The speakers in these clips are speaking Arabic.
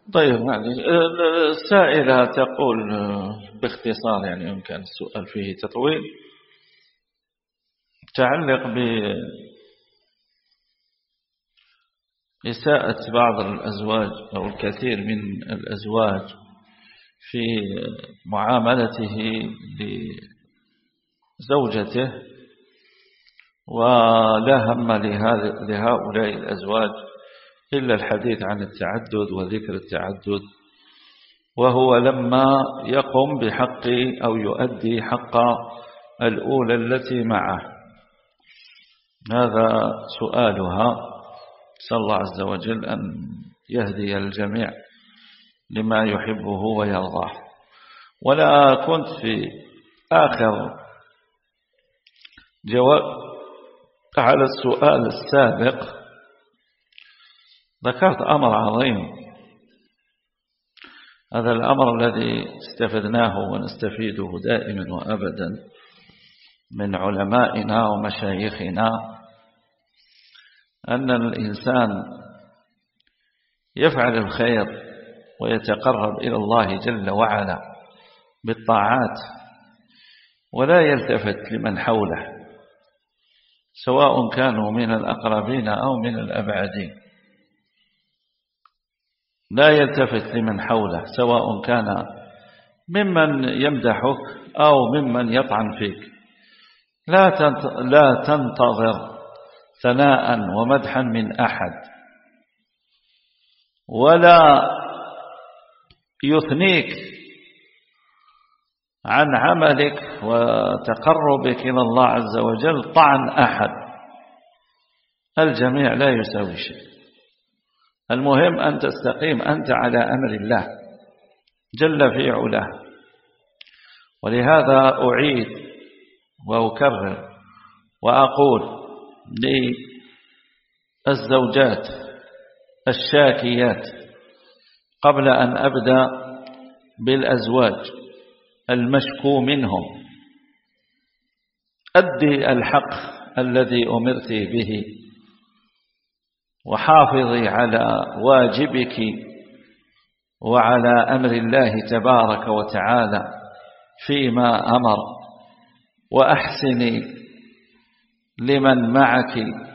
طيب، السائلة تقول باختصار، يعني إن كان السؤال فيه تطويل، تعلق بإساءة بعض الأزواج أو الكثير من الأزواج في معاملته لزوجته، ولا هم لهؤلاء الأزواج إلا الحديث عن التعدد وذكر التعدد، وهو لما يقوم بحق أو يؤدي حق الأولى التي معه. هذا سؤالها، نسأل الله عز وجل أن يهدي الجميع لما يحبه ويرضاه. ولا كنت في آخر جواب على السؤال السابق ذكرت أمر عظيم، هذا الأمر الذي استفدناه ونستفيده دائما وأبدا من علمائنا ومشايخنا، أن الإنسان يفعل الخير ويتقرب إلى الله جل وعلا بالطاعات، ولا يلتفت لمن حوله، سواء كانوا من الأقربين أو من الأبعدين. لا يلتفت لمن حوله، سواء كان ممن يمدحك أو ممن يطعن فيك. لا تنتظر ثناء ومدحا من أحد، ولا يثنيك عن عملك وتقربك إلى الله عز وجل طعن أحد. الجميع لا يساوي شيء. المهم أن تستقيم أنت على أمر الله جل في علاه. ولهذا أعيد وأكرر وأقول للزوجات الشاكيات قبل أن أبدأ بالأزواج المشكو منهم: أدي الحق الذي أمرت به، وحافظي على واجبك وعلى أمر الله تبارك وتعالى فيما أمر، وأحسني لمن معك،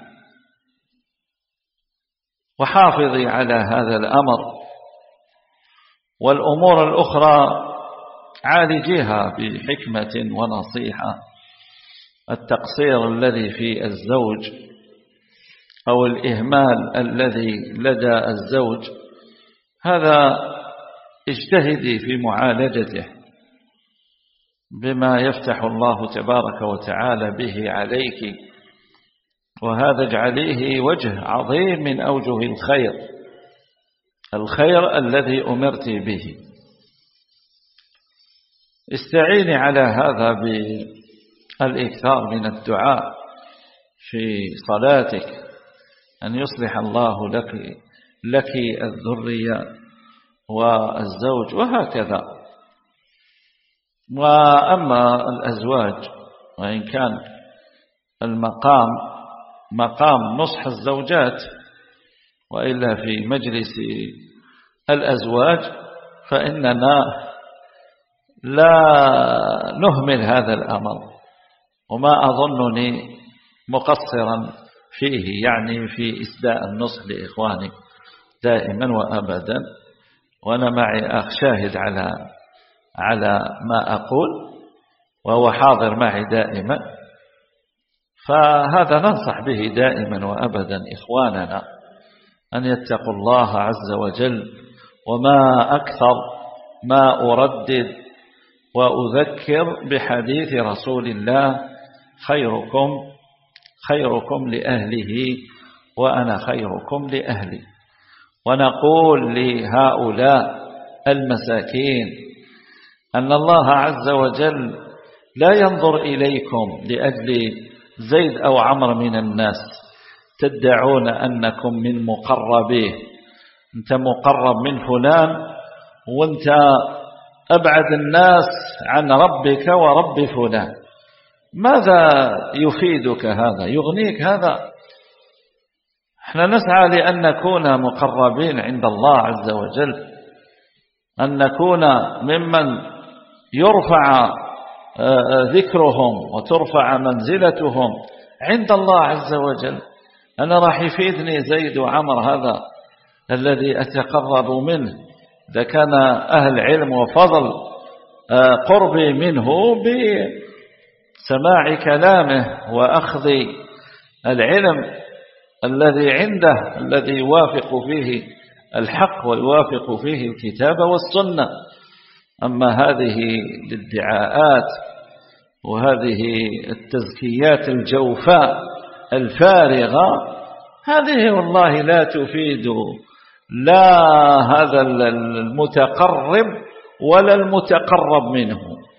وحافظي على هذا الأمر. والأمور الأخرى عالجيها بحكمة ونصيحة. التقصير الذي في الزوج أو الإهمال الذي لدى الزوج، هذا اجتهدي في معالجته بما يفتح الله تبارك وتعالى به عليك، وهذا اجعليه وجه عظيم من أوجه الخير الذي أمرت به. استعيني على هذا بالإكثار من الدعاء في صلاتك أن يصلح الله لك الذرية والزوج، وهكذا. وأما الأزواج، وإن كان المقام مقام نصح الزوجات، وإلا في مجلس الأزواج فإننا لا نهمل هذا الأمر، وما أظنني مقصرا فيه، يعني في إسداء النصح لإخواني دائما وأبدا. وأنا معي أخ شاهد على ما أقول، وهو حاضر معي دائما، فهذا ننصح به دائما وأبدا إخواننا أن يتقوا الله عز وجل. وما أكثر ما أردد وأذكر بحديث رسول الله: خيركم لأهله وأنا خيركم لأهلي. ونقول لهؤلاء المساكين أن الله عز وجل لا ينظر إليكم لأجل زيد أو عمر من الناس تدعون أنكم من مقربيه، أنت مقرب من فلان وأنت أبعد الناس عن ربك ورب فلان. ماذا يفيدك هذا؟ يغنيك هذا؟ احنا نسعى لأن نكون مقربين عند الله عز وجل، أن نكون ممن يرفع ذكرهم وترفع منزلتهم عند الله عز وجل. أنا راح يفيدني زيد وعمر هذا الذي أتقرب منه إذا كان أهل علم وفضل قربي منه بسماع كلامه وأخذ العلم الذي عنده، الذي يوافق فيه الحق ويوافق فيه الكتاب والسنة. أما هذه الادعاءات وهذه التزكيات الجوفاء الفارغة، هذه والله لا تفيد لا هذا المتقرب ولا المتقرب منه.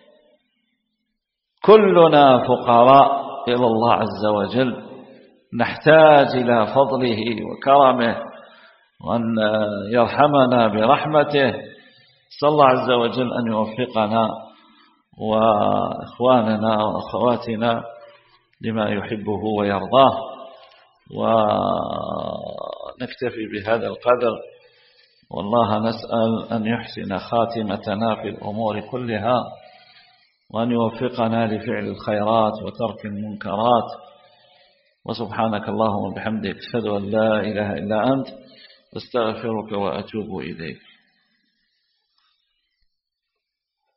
كلنا فقراء إلى الله عز وجل، نحتاج إلى فضله وكرمه وأن يرحمنا برحمته. صلى الله عز وجل أن يوفقنا وإخواننا وأخواتنا لما يحبه ويرضاه. ونكتفي بهذا القدر، والله نسأل أن يحسن خاتمتنا في الأمور كلها، وأن يوفقنا لفعل الخيرات وترك المنكرات. وسبحانك اللهم وبحمدك أشهد أن لا إله إلا أنت أستغفرك وأتوب إليك.